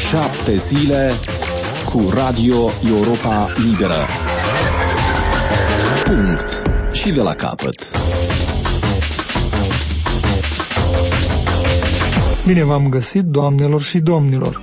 7 zile cu Radio Europa Liberă. Punct. Și de la capăt. Bine v-am găsit, doamnelor și domnilor.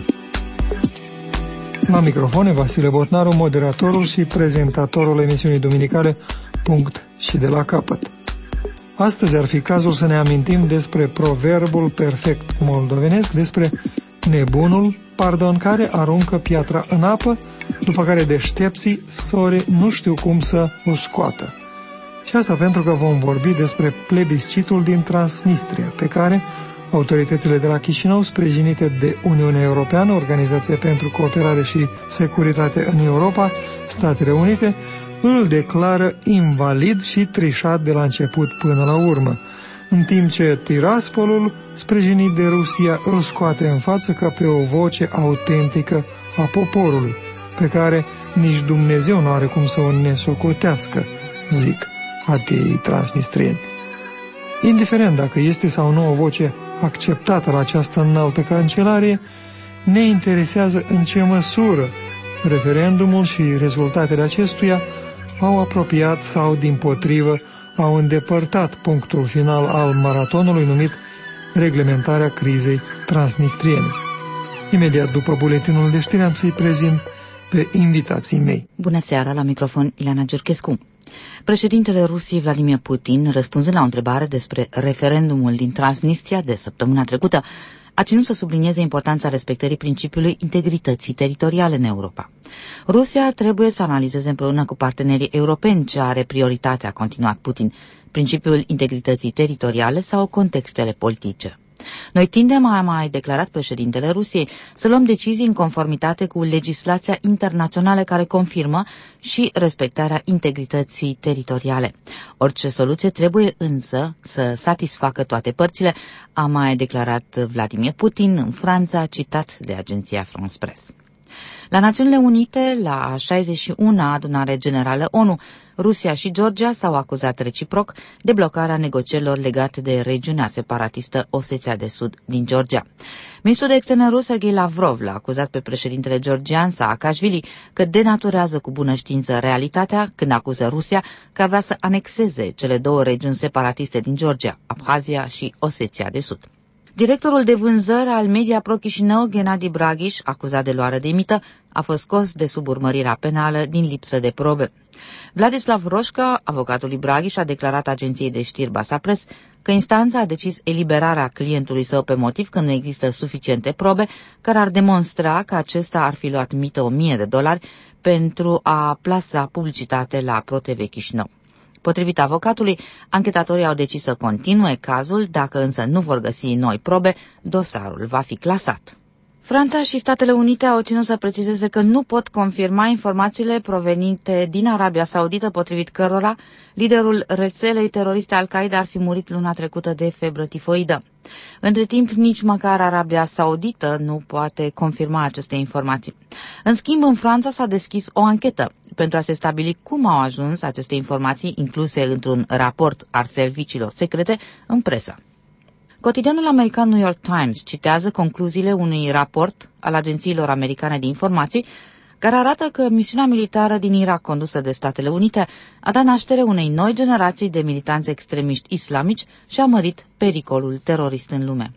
La microfon e Vasile Botnaru, moderatorul și prezentatorul emisiunii duminicale Punct și de la capăt. Astăzi ar fi cazul să ne amintim despre proverbul perfect moldovenesc, despre nebunul, care aruncă piatra în apă, după care deștepții sori nu știu cum să o scoată. Și asta pentru că vom vorbi despre plebiscitul din Transnistria, pe care autoritățile de la Chișinău, sprijinite de Uniunea Europeană, Organizația pentru Cooperare și Securitate în Europa, Statele Unite, îl declară invalid și trișat de la început până la urmă, în timp ce Tiraspolul, sprijinit de Rusia, îl scoate în față ca pe o voce autentică a poporului, pe care nici Dumnezeu nu are cum să o nesocotească, zic ateii transnistrieni. Indiferent dacă este sau nu o voce acceptată la această înaltă cancelarie, ne interesează în ce măsură referendumul și rezultatele acestuia au apropiat sau, dimpotrivă, au îndepărtat punctul final al maratonului numit reglementarea crizei transnistriene. Imediat după buletinul de știri am să-i prezint pe invitații mei. Bună seara, la microfon Ileana Giurchescu. Președintele Rusiei Vladimir Putin, răspunzând la o întrebare despre referendumul din Transnistria de săptămâna trecută, a ținut să sublinieze importanța respectării principiului integrității teritoriale în Europa. Rusia trebuie să analizeze împreună cu partenerii europeni ce are prioritatea, a continuat Putin, principiul integrității teritoriale sau contextele politice. Noi tindem, a mai declarat președintele Rusiei, să luăm decizii în conformitate cu legislația internațională care confirmă și respectarea integrității teritoriale. Orice soluție trebuie însă să satisfacă toate părțile, a mai declarat Vladimir Putin în Franța, citat de agenția France Press. La Națiunile Unite, la 61-a adunare generală ONU, Rusia și Georgia s-au acuzat reciproc de blocarea negocierilor legate de regiunea separatistă Osetia de Sud din Georgia. Ministrul de externe rus, Sergei Lavrov, l-a acuzat pe președintele georgian Saakashvili că denaturează cu bună știință realitatea când acuză Rusia că vrea să anexeze cele două regiuni separatiste din Georgia, Abhazia și Osetia de Sud. Directorul de vânzări al Media Pro Chișinău, Gennady Braghiș, acuzat de luare de mită, a fost scos de sub urmărirea penală din lipsă de probe. Vladislav Roșca, avocatul lui Braghiș, a declarat agenției de știri Basa Press că instanța a decis eliberarea clientului său pe motiv că nu există suficiente probe care ar demonstra că acesta ar fi luat mită $1.000 pentru a plasa publicitate la ProTV Chișinău. Potrivit avocatului, anchetatorii au decis să continue cazul, dacă însă nu vor găsi noi probe, dosarul va fi clasat. Franța și Statele Unite au ținut să precizeze că nu pot confirma informațiile provenite din Arabia Saudită, potrivit cărora liderul rețelei teroriste Al-Qaeda ar fi murit luna trecută de febră tifoidă. Între timp, nici măcar Arabia Saudită nu poate confirma aceste informații. În schimb, în Franța s-a deschis o anchetă pentru a se stabili cum au ajuns aceste informații incluse într-un raport al serviciilor secrete în presă. Cotidianul american New York Times citează concluziile unui raport al agențiilor americane de informații care arată că misiunea militară din Irak condusă de Statele Unite a dat naștere unei noi generații de militanți extremiști islamici și a mărit pericolul terorist în lume.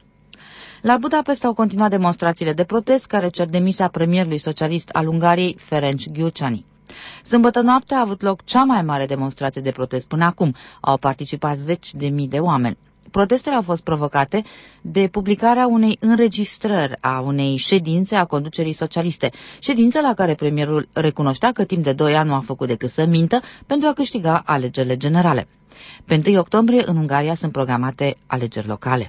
La Budapesta au continuat demonstrațiile de protest care cer demisia premierului socialist al Ungariei, Ferenc Gyurcsány. Sâmbătă noapte a avut loc cea mai mare demonstrație de protest până acum. Au participat 10.000 de oameni. Protestele au fost provocate de publicarea unei înregistrări a unei ședințe a conducerii socialiste, ședință la care premierul recunoștea că timp de 2 ani nu a făcut decât să mintă pentru a câștiga alegerile generale. Pe 1 octombrie, în Ungaria, sunt programate alegeri locale.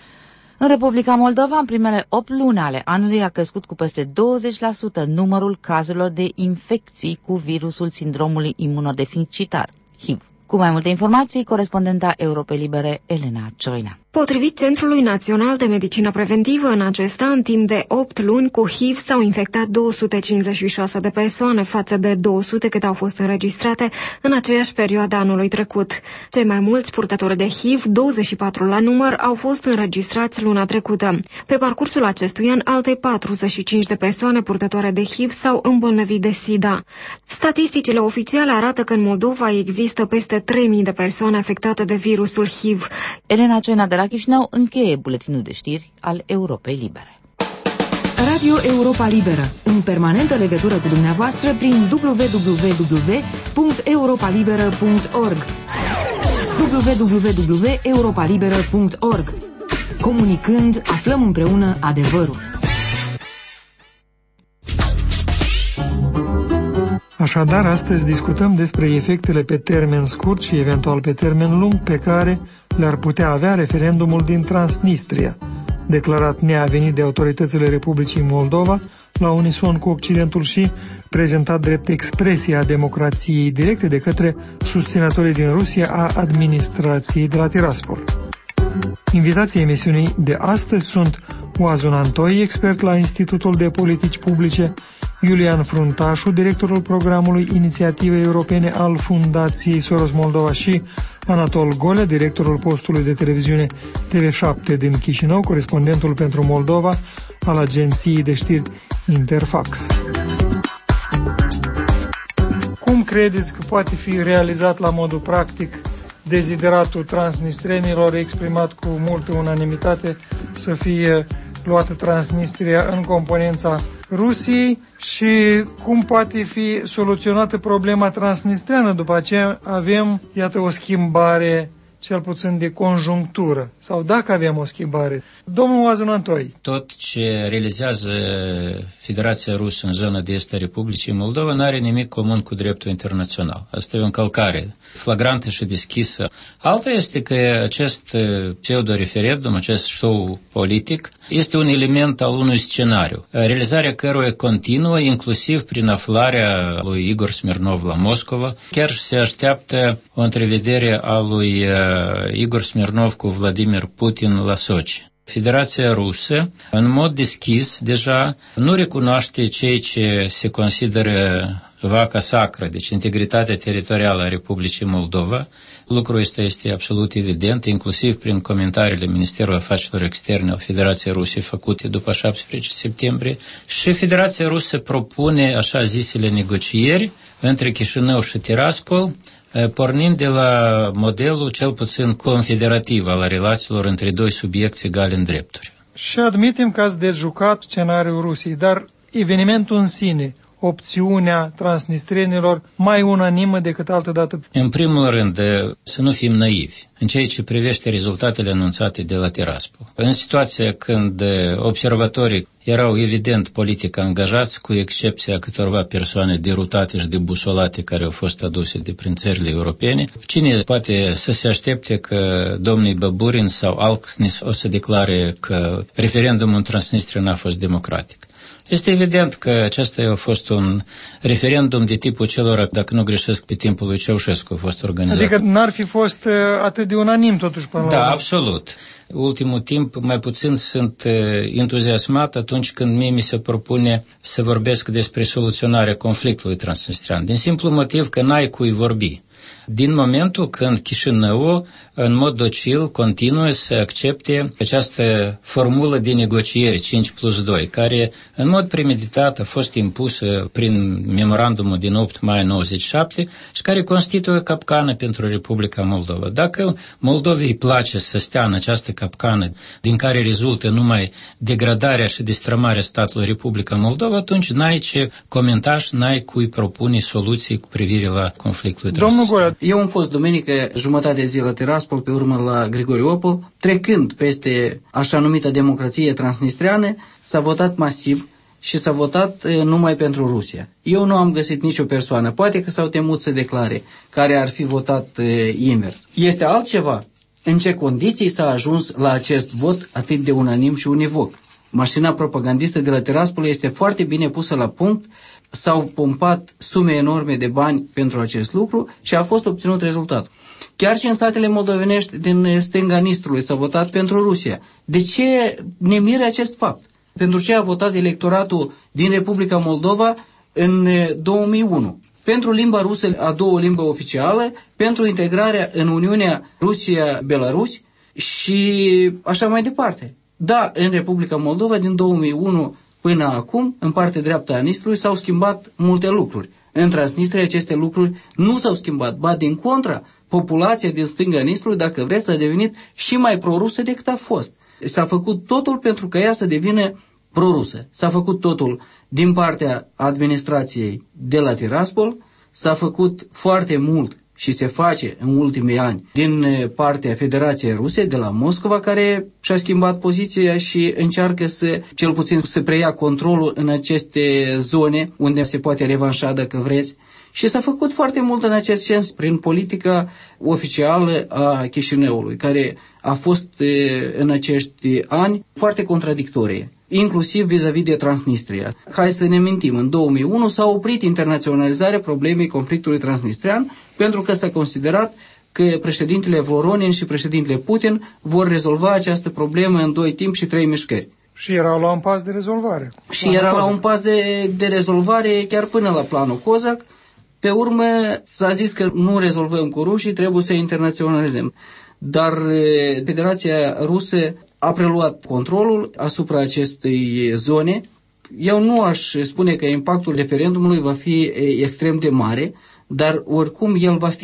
În Republica Moldova, în primele 8 luni ale anului, a crescut cu peste 20% numărul cazurilor de infecții cu virusul sindromului imunodeficitar, HIV. Cu mai multe informații, corespondenta Europei Libere, Elena Cioina. Potrivit Centrului Național de Medicină Preventivă, în acest an, timp de 8 luni, cu HIV s-au infectat 256 de persoane față de 200 cât au fost înregistrate în aceeași perioadă anului trecut. Cei mai mulți purtători de HIV, 24 la număr, au fost înregistrați luna trecută. Pe parcursul acestui an, alte 45 de persoane purtătoare de HIV s-au îmbolnăvit de SIDA. Statisticile oficiale arată că în Moldova există peste 3000 de persoane afectate de virusul HIV. Elena Cena de la Chișinău încheie buletinul de știri al Europei Libere. Radio Europa Liberă, în permanentă legătură cu dumneavoastră prin www.europalibera.org www.europalibera.org. Comunicând, aflăm împreună adevărul. Așadar, astăzi discutăm despre efectele pe termen scurt și eventual pe termen lung pe care le-ar putea avea referendumul din Transnistria, declarat neavenit de autoritățile Republicii Moldova, la unison cu Occidentul și prezentat drept expresie a democrației directe de către susținătorii din Rusia a administrației de la Tiraspol. Invitații emisiunii de astăzi sunt Oazun Antoi, expert la Institutul de Politici Publice, Iulian Fruntașu, directorul programului Inițiative Europene al Fundației Soros Moldova și Anatol Golea, directorul postului de televiziune TV7 din Chișinău, corespondentul pentru Moldova al agenției de știri Interfax. Cum credeți că poate fi realizat la modul practic dezideratul transnistrenilor exprimat cu multă unanimitate să fie luată Transnistria în componența Rusiei și cum poate fi soluționată problema transnistreană? După aceea avem, iată, o schimbare cel puțin de conjunctură, sau dacă avem o schimbare. Domnul Oazun Antoi. Tot ce realizează Federația Rusă în zona de est a Republicii Moldova nu are nimic comun cu dreptul internațional. Asta e o încălcare flagrantă și deschisă. Alta este că acest pseudo-referendum, acest show politic, este un element al unui scenariu, realizarea căruia continuă, inclusiv prin aflarea lui Igor Smirnov la Moscova. Chiar se așteaptă o întrevedere a lui Igor Smirnov cu Vladimir Putin la Sochi. Federația Rusă, în mod deschis, deja nu recunoaște ceea ce se consideră vaca sacră, deci integritatea teritorială a Republicii Moldova. Lucrul ăsta este absolut evident, inclusiv prin comentariile Ministerului Afacerilor Externe al Federației Ruse făcute după 17 septembrie. Și Federația Rusă propune așa zisele negocieri între Chișinău și Tiraspol, pornind de la modelul cel puțin confederativ al relațiilor între doi subiecti egali în drepturi. Și admitem că ați dejucat scenariul Rusiei, dar evenimentul în sine, opțiunea transnistrenilor, mai unanimă decât altă dată? În primul rând, să nu fim naivi în ceea ce privește rezultatele anunțate de la Tiraspol. În situația când observatorii erau evident politic angajați, cu excepția câtorva persoane derutate și debusolate care au fost aduse de prin țările europene, cine poate să se aștepte că domnii Baburin sau Alksnis o să declare că referendumul în Transnistria n-a fost democratic? Este evident că acesta a fost un referendum de tipul celor, dacă nu greșesc, pe timpul lui Ceaușescu a fost organizat. Adică n-ar fi fost atât de unanim totuși până la urmă. Da, absolut. Ultimul timp mai puțin sunt entuziasmat atunci când mie mi se propune să vorbesc despre soluționarea conflictului transnistrian. Din simplu motiv că n-ai cui vorbi. Din momentul când Chișinău, în mod docil, continuă să accepte această formulă de negocieri 5+2, care în mod premeditat a fost impusă prin memorandumul din 8 mai 97 și care constituie capcană pentru Republica Moldova. Dacă Moldovei îi place să stea în această capcană, din care rezultă numai degradarea și destrămarea statului Republica Moldova, atunci n-ai ce comenta și n-ai cui propune soluții cu privire la conflictul transnistриan. Eu am fost duminică jumătate de zi la Tiraspol, pe urmă la Grigoriopol. Trecând peste așa numită democrație transnistriană, s-a votat masiv și s-a votat numai pentru Rusia. Eu nu am găsit nicio persoană, poate că s-au temut să declare, care ar fi votat invers. Este altceva în ce condiții s-a ajuns la acest vot atât de unanim și univoc. Mașina propagandistă de la Tiraspol este foarte bine pusă la punct. S-au pompat sume enorme de bani pentru acest lucru și a fost obținut rezultatul. Chiar și în satele moldovenești din stânga Nistrului s-a votat pentru Rusia. De ce ne miră acest fapt? Pentru ce a votat electoratul din Republica Moldova în 2001? Pentru limba rusă a doua limbă oficială, pentru integrarea în Uniunea Rusia-Belarus și așa mai departe. Da, în Republica Moldova din 2001 până acum, în partea dreaptă a Nistrului, s-au schimbat multe lucruri. În Transnistria aceste lucruri nu s-au schimbat, ba din contra, populația din stânga Nistrului, dacă vreți, a devenit și mai prorusă decât a fost. S-a făcut totul pentru ca ea să devină prorusă. S-a făcut totul din partea administrației de la Tiraspol, s-a făcut foarte mult și se face în ultimii ani din partea Federației Ruse, de la Moscova, care și-a schimbat poziția și încearcă să, cel puțin, să preia controlul în aceste zone unde se poate revanșa, dacă vreți. Și s-a făcut foarte mult în acest sens prin politica oficială a Chișinăului, care a fost în acești ani foarte contradictorie, inclusiv vis-a-vis de Transnistria. Hai să ne mintim, în 2001 s-a oprit internaționalizarea problemei conflictului transnistrian pentru că s-a considerat că președintele Voronin și președintele Putin vor rezolva această problemă în 2 timp și 3 mișcări. Și erau la un pas de rezolvare. Și era la un pas de rezolvare chiar până la planul Cozac. Pe urmă s-a zis că nu rezolvăm cu rușii, trebuie să internaționalizăm. Dar Federația Rusă a preluat controlul asupra acestei zone. Eu nu aș spune că impactul referendumului va fi extrem de mare, dar oricum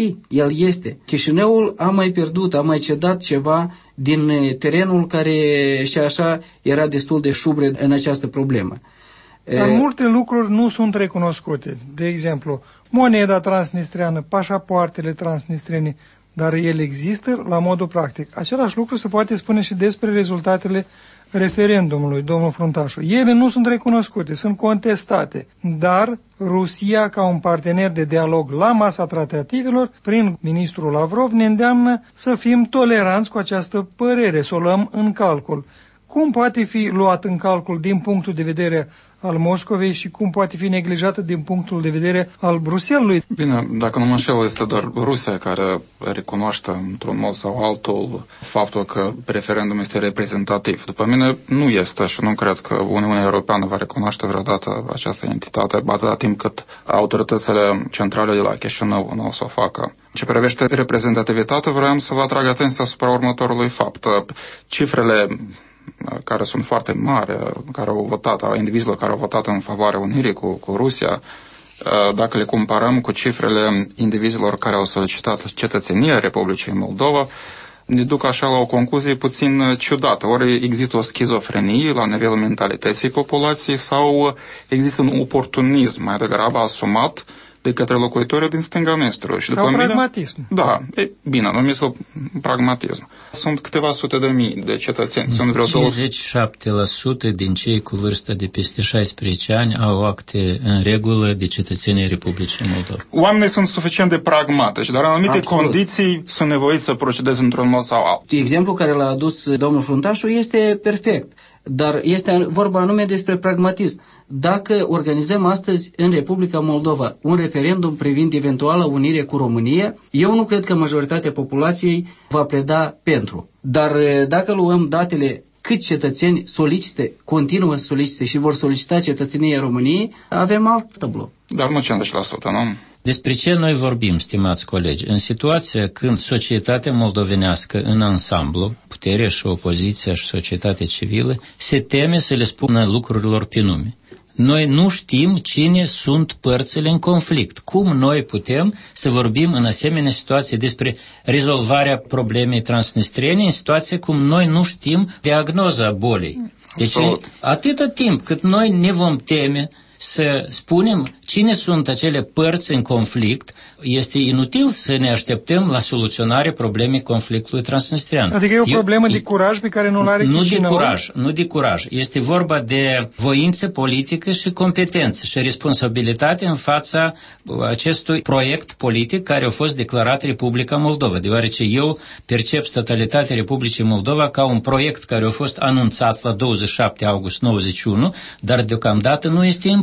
el este. Chișinăul a mai pierdut, a mai cedat ceva din terenul care și așa era destul de șubred în această problemă. Dar multe lucruri nu sunt recunoscute. De exemplu, moneda transnistriană, pașapoartele transnistriene, dar ele există la modul practic. Același lucru se poate spune și despre rezultatele referendumului, domnul Fruntașu. Ele nu sunt recunoscute, sunt contestate, dar Rusia, ca un partener de dialog la masa tratativelor, prin ministrul Lavrov, ne îndeamnă să fim toleranți cu această părere, să o luăm în calcul. Cum poate fi luat în calcul din punctul de vedere al Moscovei și cum poate fi neglijată din punctul de vedere al Bruxellesului? Bine, dacă nu mă înșel, este doar Rusia care recunoaște într-un mod sau altul faptul că referendumul este reprezentativ. După mine nu este și nu cred că Uniunea Europeană va recunoaște vreodată această entitate, atâta timp cât autoritățile centrale de la Chișinău nu o să o facă. Ce privește reprezentativitatea, vreau să vă atrag atenția asupra următorului fapt. Cifrele care sunt foarte mari, care au votat, indivizilor care au votat în favoarea unirii cu Rusia, dacă le comparăm cu cifrele indivizilor care au solicitat cetățenia Republicii Moldova, ne duc așa la o concluzie puțin ciudată. Ori există o schizofrenie la nivelul mentalității populației sau există un oportunism mai degrabă asumat de către locuitorii din stânga Nistrului. Și sau pragmatism. Da, bine, numiți-l pragmatism. Sunt câteva sute de mii de cetățeni. Sunt vreo 57% din cei cu vârstă de peste 16 ani au acte în regulă de cetățenie Republicii Moldova. Oamenii sunt suficient de pragmatici, dar în anumite condiții sunt nevoiți să procedeze într-un mod sau altul. Exemplul care l-a adus domnul Fruntașu este perfect. Dar este vorba anume despre pragmatism. Dacă organizăm astăzi în Republica Moldova un referendum privind eventuala unire cu România, eu nu cred că majoritatea populației va pleda pentru. Dar dacă luăm datele cât cetățeni continuă să solicite și vor solicita cetățenia României, avem alt tablou. Dar nu 50%, nu? Despre ce noi vorbim, stimați colegi? În situația când societatea moldovenească în ansamblu, puterea și opoziția și societatea civilă, se teme să le spună lucrurilor pe nume. Noi nu știm cine sunt părțile în conflict. Cum noi putem să vorbim în asemenea situație despre rezolvarea problemei transnistriene în situație cum noi nu știm diagnoza bolii? Deci atâta timp cât noi ne vom teme să spunem cine sunt acele părți în conflict, este inutil să ne așteptăm la soluționarea problemei conflictului transnistrian. Adică e o problemă de curaj pe care nu l-are Chișinău? Nu de curaj. Este vorba de voință politică și competență și responsabilitate în fața acestui proiect politic care a fost declarat Republica Moldova, deoarece eu percep statalitatea Republicii Moldova ca un proiect care a fost anunțat la 27 august 91, dar deocamdată nu este împlinit.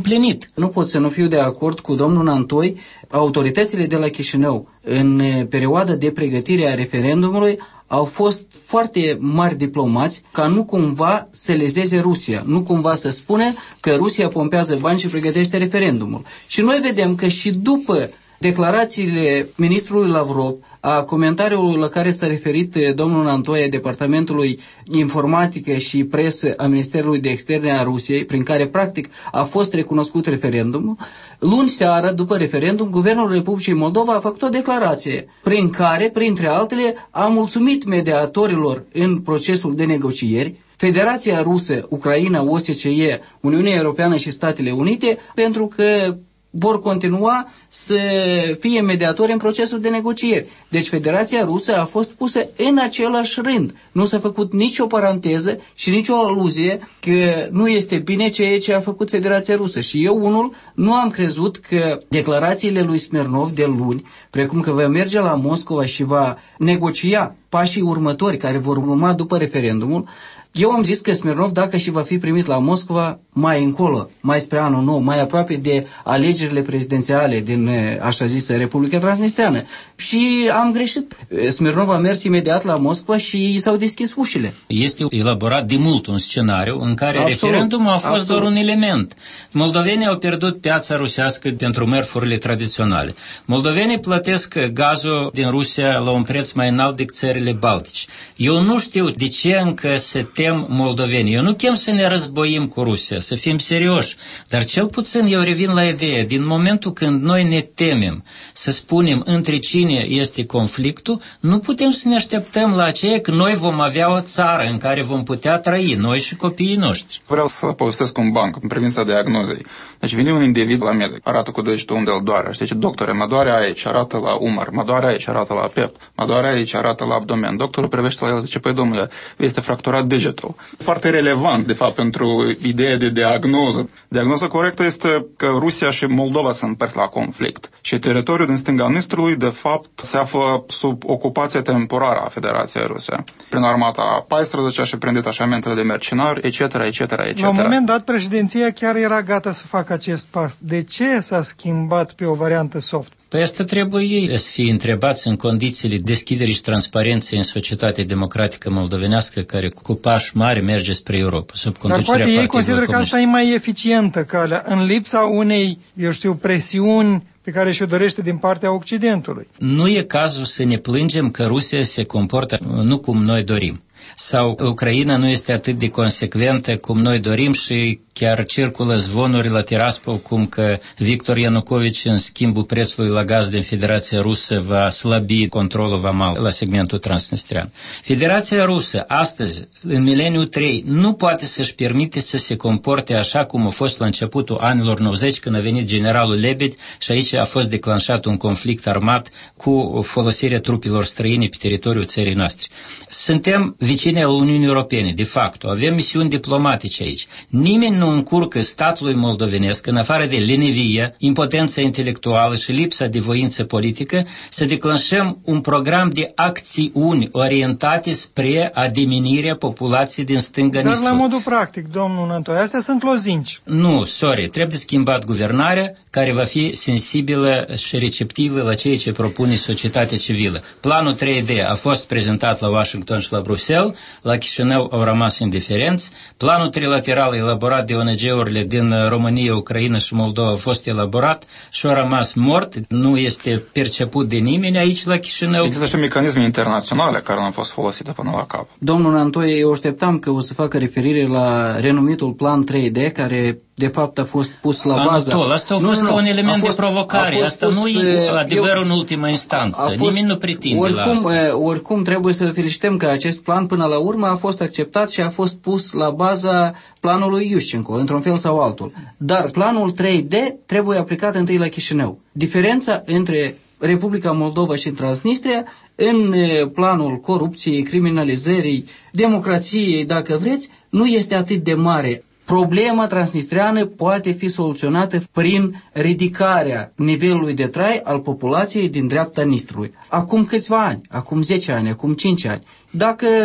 împlinit. Nu pot să nu fiu de acord cu domnul Nantoi. Autoritățile de la Chișinău, în perioada de pregătire a referendumului, au fost foarte mari diplomați ca nu cumva să lezeze Rusia, nu cumva să spune că Rusia pompează bani și pregătește referendumul. Și noi vedem că și după declarațiile ministrului Lavrov, a comentariului la care s-a referit domnul Nantoie, Departamentului Informatică și Presă a Ministerului de Externe a Rusiei, prin care practic a fost recunoscut referendumul, luni seara, după referendum, Guvernul Republicii Moldova a făcut o declarație prin care, printre altele, a mulțumit mediatorilor în procesul de negocieri, Federația Rusă, Ucraina, OSCE, Uniunea Europeană și Statele Unite, pentru că vor continua să fie mediatori în procesul de negocieri. Deci Federația Rusă a fost pusă în același rând. Nu s-a făcut nicio paranteză și nicio aluzie că nu este bine ceea ce a făcut Federația Rusă. Și eu, unul, nu am crezut că declarațiile lui Smirnov de luni, precum că va merge la Moscova și va negocia pașii următori care vor urma după referendumul, eu am zis că Smirnov, dacă și va fi primit la Moscova mai încolo, mai spre anul nou, mai aproape de alegerile prezidențiale din, așa zisă, Republica Transnistreană. Și am greșit. Smirnov a mers imediat la Moscova și i s-au deschis ușile. Este elaborat de mult un scenariu în care referendumul a fost doar un element. Moldovenii au pierdut piața rusească pentru mărfurile tradiționale. Moldovenii plătesc gazul din Rusia la un preț mai înalt decât țările baltice. Eu nu știu de ce încă se tem moldovenii. Eu nu chem să ne războim cu Rusia, să fim serioși, dar cel puțin eu revin la ideea, din momentul când noi ne temem să spunem între cine este conflictul, nu putem să ne așteptăm la aceea că noi vom avea o țară în care vom putea trăi, noi și copiii noștri. Vreau să povestesc un banc în privința diagnozei. Deci vine un individ la medic, arată cu degetul unde îl doare. Știi ce, doctore, mă doare aici, arată la umăr, mă doare aici, arată la piept, mă doare aici, arată la abdomen. Doctorul privește la el, zice, păi domnule, este fracturat degetul. Foarte relevant, de fapt, pentru ideea de diagnoză. Diagnoza corectă este că Rusia și Moldova sunt părți la conflict. Și teritoriul din stânga Nistrului, de fapt, se află sub ocupație temporară a Federației Ruse. Prin armata 14 și prin detașamentele de mercenari, etc., etc., etc. La un moment dat, președinția chiar era gata să facă acest pas. De ce s-a schimbat pe o variantă soft? Păi asta trebuie ei să fie întrebați în condițiile deschiderii și transparenței în societatea democratică moldovenească care cu pași mari merge spre Europa, sub conducerea Partidului Comunist. Dar poate ei consideră că asta e mai eficientă calea, în lipsa unei, presiuni pe care și-o dorește din partea Occidentului. Nu e cazul să ne plângem că Rusia se comportă nu cum noi dorim. Sau Ucraina nu este atât de consecventă cum noi dorim și chiar circulă zvonuri la Tiraspol cum că Victor Ianucovici în schimbul prețului la gaz din Federația Rusă va slăbi controlul vamal la segmentul transnistrean. Federația Rusă astăzi, în mileniul 3, nu poate să-și permite să se comporte așa cum a fost la începutul anilor 90 când a venit generalul Lebed și aici a fost declanșat un conflict armat cu folosirea trupelor străine pe teritoriul țării noastre. Suntem vecini al Uniunii Europene, de fapt, avem misiuni diplomatice aici. Nimeni nu încurcă statului moldovenesc, în afară de lenevie, impotența intelectuală și lipsa de voință politică, să declanșăm un program de acțiuni orientate spre adiminirea populației din stânga Nistrului. Dar la modul practic, domnul Nantoi, astea sunt lozinci. Nu, trebuie schimbat guvernarea care va fi sensibilă și receptivă la ceea ce propune societatea civilă. Planul 3D a fost prezentat la Washington și la Bruxelles, la Chișinău au rămas indiferenți. Planul trilateral elaborat de ONG-urile din România, Ucraina și Moldova a fost elaborat și a rămas mort, nu este perceput de nimeni aici la Chișinău. Există și mecanisme internaționale care nu au fost folosite până la cap. Domnul Nantoie, eu așteptam că o să facă referire la renumitul plan 3D, care de fapt a fost pus la bază. Asta a fost ca un element de provocare. Asta nu e adevărul în ultimă instanță. Nimeni nu pretinde la asta. Oricum trebuie să felicităm că acest plan până la urmă a fost acceptat și a fost pus la baza planului Iușcenco, într-un fel sau altul. Dar planul 3D trebuie aplicat întâi la Chișinău. Diferența între Republica Moldova și Transnistria în planul corupției, criminalizării, democrației, dacă vreți, nu este atât de mare. Problema transnistreană poate fi soluționată prin ridicarea nivelului de trai al populației din dreapta Nistrului. Acum câțiva ani, acum 10 ani, acum 5 ani. Dacă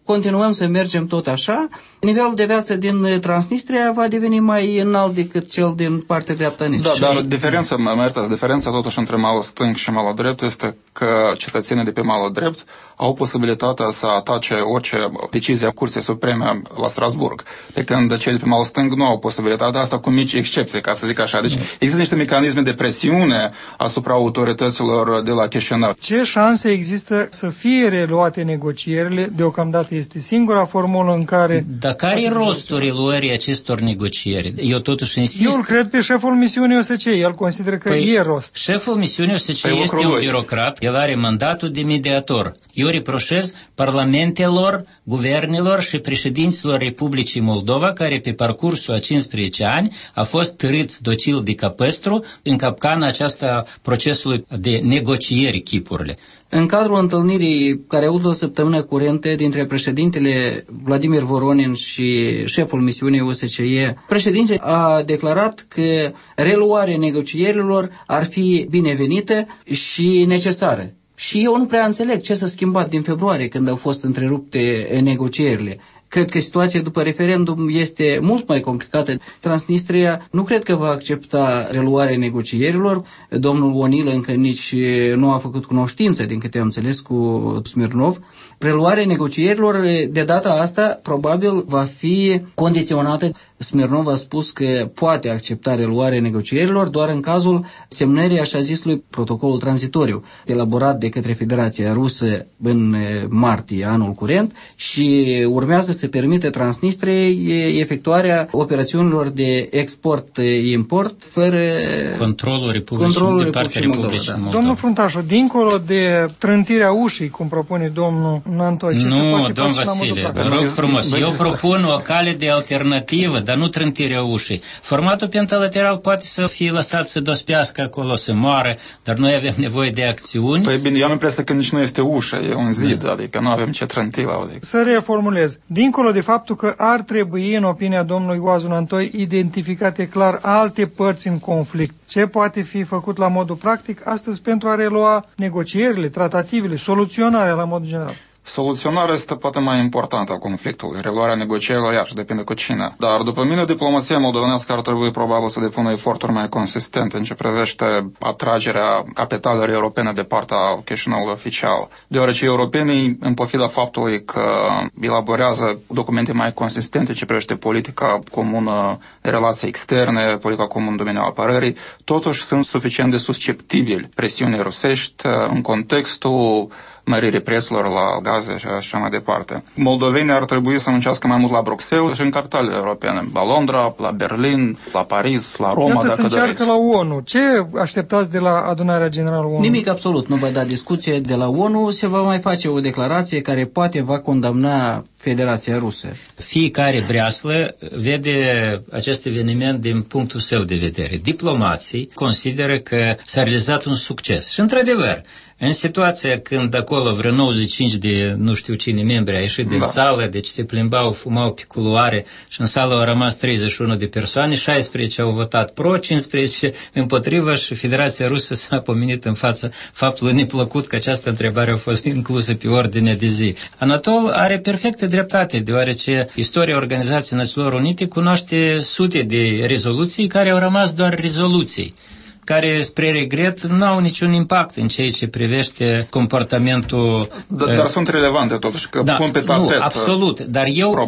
continuăm să mergem tot așa, nivelul de viață din Transnistria va deveni mai înalt decât cel din partea dreaptă. Da, dar diferența totuși între malul stâng și malul drept este că cetățenii de pe malul drept au posibilitatea să atace orice decizie a Curții Supreme la Strasburg, pe când cei de pe malul stâng nu au posibilitatea asta, cu mici excepții, ca să zic așa. Deci există niște mecanisme de presiune asupra autorităților de la Chișinău. Ce șanse există să fie reluate negocierile? Deocamdată este singura formulă în care... Dar care e rostul reluării acestor negocieri? Eu totuși insist... Eu îl cred pe șeful misiunii OSCE, el consideră că e rost. Șeful misiunii OSCE este un birocrat, el are mandatul de mediator. Eu reproșez parlamentelor, guvernelor și președinților Republicii Moldova, care pe parcursul a 15 ani a fost târâți docil de capestru în capcana aceasta procesului de negocieri chipurile. În cadrul întâlnirii care a avut o săptămână curentă dintre președintele Vladimir Voronin și șeful misiunii OSCE, președintele a declarat că reluarea negocierilor ar fi binevenită și necesară. Și eu nu prea înțeleg ce s-a schimbat din februarie, când au fost întrerupte negocierile. Cred că situația după referendum este mult mai complicată. Transnistria nu cred că va accepta reluarea negocierilor. Domnul Onilă încă nici nu a făcut cunoștință, din câte am înțeles, cu Smirnov. Preluarea negocierilor de data asta probabil va fi condiționată. Smirnov a spus că poate accepta reluarea negocierilor doar în cazul semnării așa zisului protocolul tranzitoriu, elaborat de către Federația Rusă în martie anul curent, și urmează să permite Transnistriei efectuarea operațiunilor de export-import fără controlul Republicii de partea Republicii Moldova. Domnul Fruntașu, dincolo de trântirea ușii, cum propune domnul Nantoi, ce se poate domn Vasile, vă rog frumos, eu propun o cale de alternativă, dar nu trântirea ușii. Formatul pentalateral poate să fie lăsat să dospească acolo, să moară, dar noi avem nevoie de acțiuni. Păi bine, eu am impresia că nici nu este ușă, e un zid, adică nu avem ce trânti la adică. Să reformulez. Dincolo de faptul că ar trebui, în opinia domnului Oazu Nantoi, identificate clar alte părți în conflict, ce poate fi făcut la modul practic astăzi pentru a relua negocierile, tratativele, soluționarea la modul general? Soluționarea este poate mai importantă a conflictului. Reluarea negocierilor, iarăși, depinde cu cine. Dar, după mine, diplomația moldovenească ar trebui probabil să depună eforturi mai consistente în ce privește atragerea capitalelor europene de partea Chișinăului oficial. Deoarece europenii, în pofida faptului că elaborează documente mai consistente ce privește politica comună de relații externe, politica comună în domeniul apărării, totuși sunt suficient de susceptibili presiunii rusești în contextul măririi prețurilor la gaze și așa mai departe. Moldovenii ar trebui să muncească mai mult la Bruxelles și în capitalele europene, la Londra, la Berlin, la Paris, la Roma, dacă să încearcă doriți. La ONU. Ce așteptați de la adunarea generală ONU? Nimic absolut, nu va da discuție de la ONU, se va mai face o declarație care poate va condamna Federația Rusă. Fiecare breaslă vede acest eveniment din punctul său de vedere. Diplomații consideră că s-a realizat un succes. Și într-adevăr, în situația când acolo vreo 95 de nu știu cine membri a ieșit din sală, deci se plimbau, fumau pe culoare și în sală au rămas 31 de persoane, 16 au votat pro, 15 împotrivă și Federația Rusă s-a pomenit în fața faptului neplăcut că această întrebare a fost inclusă pe ordinea de zi. Anatol are perfectă dreptate, deoarece istoria Organizației Națiunilor Unite cunoaște sute de rezoluții care au rămas doar rezoluții, care, spre regret, nu au niciun impact în ceea ce privește comportamentul... Dar sunt relevante, totuși, că pun pe tapet. Nu, absolut, dar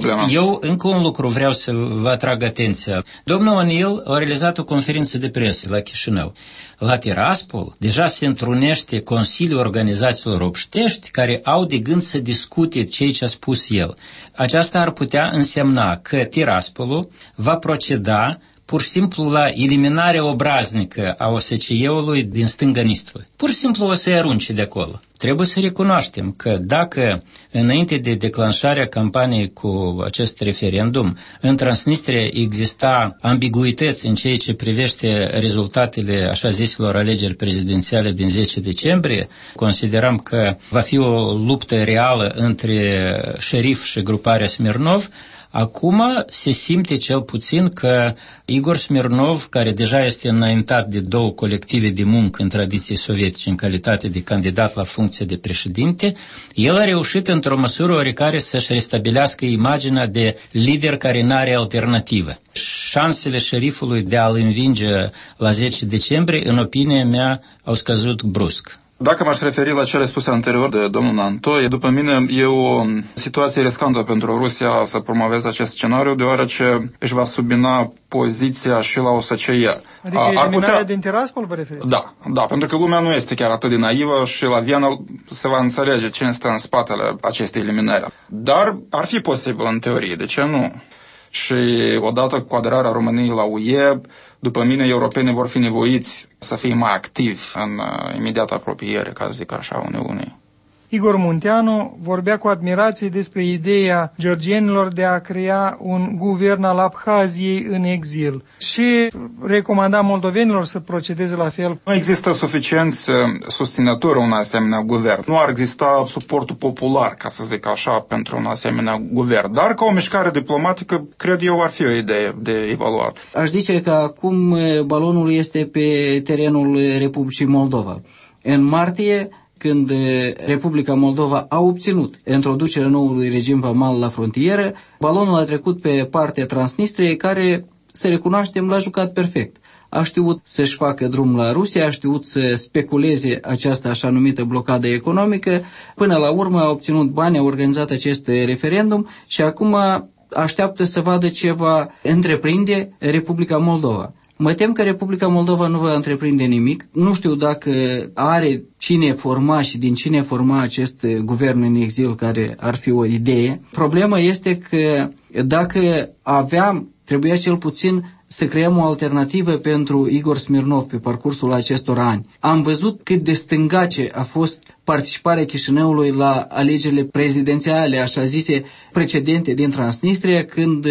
eu încă un lucru vreau să vă atrag atenția. Domnul Onil a realizat o conferință de presă la Chișinău. La Tiraspol deja se întrunește Consiliul Organizațiilor Obștești care au de gând să discute ceea ce a spus el. Aceasta ar putea însemna că Tiraspolul va proceda pur și simplu la eliminarea obraznică a OSCE-ului din stânga Nistrului. Pur și simplu o să-i arunce de acolo. Trebuie să recunoaștem că dacă înainte de declanșarea campaniei cu acest referendum în Transnistria exista ambiguități în ceea ce privește rezultatele așa ziselor alegeri prezidențiale din 10 decembrie, consideram că va fi o luptă reală între șerif și gruparea Smirnov, Acum se simte cel puțin că Igor Smirnov, care deja este înaintat de 2 colective de muncă în tradiție sovietice în calitate de candidat la funcție de președinte, el a reușit într-o măsură oarecare să-și restabilească imaginea de lider care n-are alternativă. Șansele șerifului de a-l învinge la 10 decembrie, în opinia mea, au scăzut brusc. Dacă m-aș referi la cele spuse anterior de domnul Nantoi, după mine e o situație riscantă pentru Rusia să promoveze acest scenariu, deoarece își va submina poziția și la OSCE. Adică eliminarea din Tiraspol, vă referiți? Da, pentru că lumea nu este chiar atât de naivă și la Viena se va înțelege cine stă în spatele acestei eliminări. Dar ar fi posibil în teorie, de ce nu? Și odată cu aderarea României la UE, după mine, europenii vor fi nevoiți să fie mai activi în imediată apropiere, ca să zic așa, Uniunii. Igor Munteanu vorbea cu admirație despre ideea georgienilor de a crea un guvern al Abhaziei în exil și recomanda moldovenilor să procedeze la fel. Nu există suficienți susținători unui asemenea guvern. Nu ar exista suportul popular, ca să zic așa, pentru un asemenea guvern. Dar ca o mișcare diplomatică, cred eu, ar fi o idee de evaluat. Aș zice că acum balonul este pe terenul Republicii Moldova. În martie, când Republica Moldova a obținut introducerea noului regim vamal la frontieră, balonul a trecut pe partea Transnistriei, care, să recunoaștem, l-a jucat perfect. A știut să-și facă drum la Rusia, a știut să speculeze această așa numită blocadă economică, până la urmă a obținut bani, a organizat acest referendum și acum așteaptă să vadă ce va întreprinde Republica Moldova. Mă tem că Republica Moldova nu va întreprinde nimic. Nu știu dacă are cine forma și din cine forma acest guvern în exil, care ar fi o idee. Problema este că dacă trebuia cel puțin să creăm o alternativă pentru Igor Smirnov pe parcursul acestor ani. Am văzut cât de stângace a fost participarea Chișinăului la alegerile prezidențiale, așa zise, precedente din Transnistria, când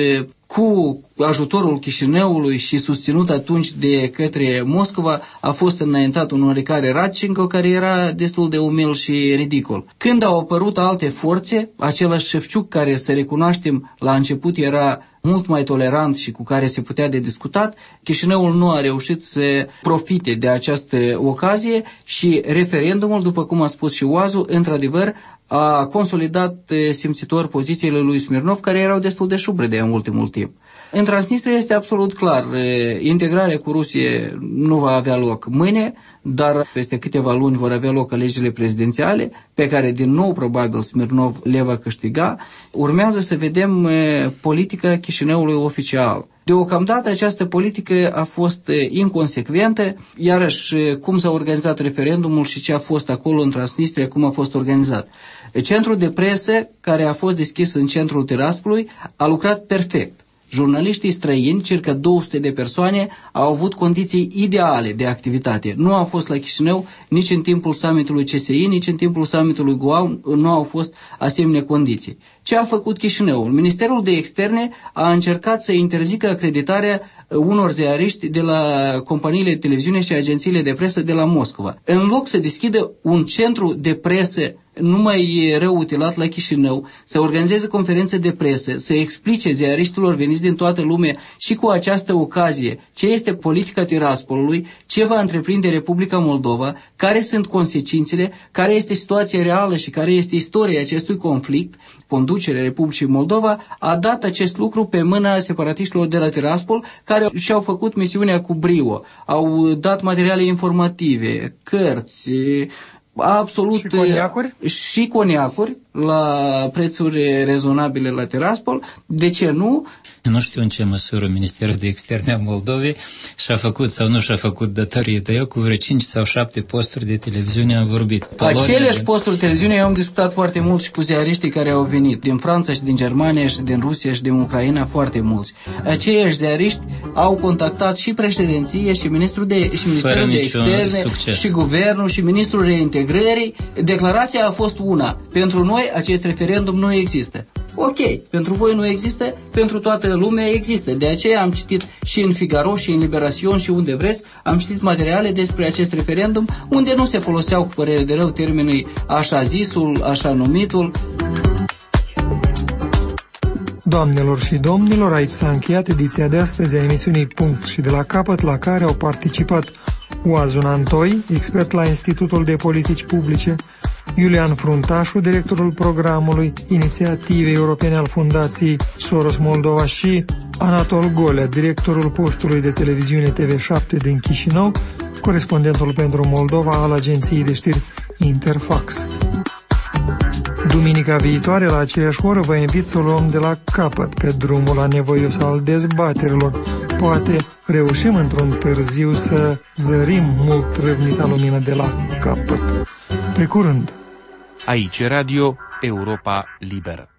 cu ajutorul Chișinăului și susținut atunci de către Moscova, a fost înaintat un oarecare Radchenko, care era destul de umil și ridicol. Când au apărut alte forțe, același Șefciuc, care, să recunoaștem, la început era mult mai tolerant și cu care se putea de discutat, Chișinăul nu a reușit să profite de această ocazie și referendumul, după cum a spus și Oazu, într-adevăr, a consolidat simțitor pozițiile lui Smirnov, care erau destul de șubrede în ultimul timp. În Transnistria este absolut clar, integrarea cu Rusie nu va avea loc mâine, dar peste câteva luni vor avea loc alegerile prezidențiale, pe care din nou probabil Smirnov le va câștiga. Urmează să vedem politica Chișinăului oficial. Deocamdată această politică a fost inconsecventă, iarăși cum s-a organizat referendumul și ce a fost acolo în Transnistria, cum a fost organizat. Centrul de presă, care a fost deschis în centrul Tiraspolului, a lucrat perfect. Jurnaliștii străini, circa 200 de persoane, au avut condiții ideale de activitate. Nu au fost la Chișinău nici în timpul summitului CSI, nici în timpul summitului GUAM, nu au fost asemenea condiții. Ce a făcut Chișinăul? Ministerul de Externe a încercat să interzică acreditarea unor ziariști de la companiile de televiziune și agențiile de presă de la Moscova. În loc să deschidă un centru de presă numai rău utilat la Chișinău, să organizeze conferințe de presă, să explice ziariștilor veniți din toată lumea și cu această ocazie ce este politica Tiraspolului, ce va întreprinde Republica Moldova, care sunt consecințele, care este situația reală și care este istoria acestui conflict. Conducerea Republicii Moldova a dat acest lucru pe mâna separatiștilor de la Tiraspol, care și-au făcut misiunea cu brio, au dat materiale informative, cărți, absolut și coniacuri la prețuri rezonabile la Tiraspol. De ce nu? Nu știu în ce măsură Ministerul de Externe a Moldovei și-a făcut sau nu și-a făcut datorită. Eu cu vreo 5 sau 7 posturi de televiziune am vorbit. Aceleași posturi de televiziune eu am discutat foarte mult și cu ziariștii care au venit din Franța și din Germania și din Rusia și din Ucraina, foarte mulți. Aceiași ziariști au contactat și președinție și Ministerul de Externe succes. Și Guvernul și Ministrul Reintegrării. Declarația a fost una. Pentru noi acest referendum nu există. Ok, pentru voi nu există, pentru toată lumea există. De aceea am citit și în Figaro și în Liberation și unde vreți, am citit materiale despre acest referendum, unde nu se foloseau, cu părere de rău, termenii așa zisul, așa numitul. Doamnelor și domnilor, aici s-a încheiat ediția de astăzi a emisiunii Punct și de la capăt, la care au participat Oazun Antoi, expert la Institutul de Politici Publice, Iulian Fruntașu, directorul programului Inițiativei Europene al Fundației Soros Moldova și Anatol Golea, directorul postului de televiziune TV7 din Chișinău, corespondentul pentru Moldova al agenției de știri Interfax. Duminica viitoare, la aceeași oră, vă invit să o luăm de la capăt pe drumul anevoios al dezbaterilor. Poate reușim într-un târziu să zărim mult râvnita lumină de la capăt. Pe curând! Aici Radio Europa Liberă.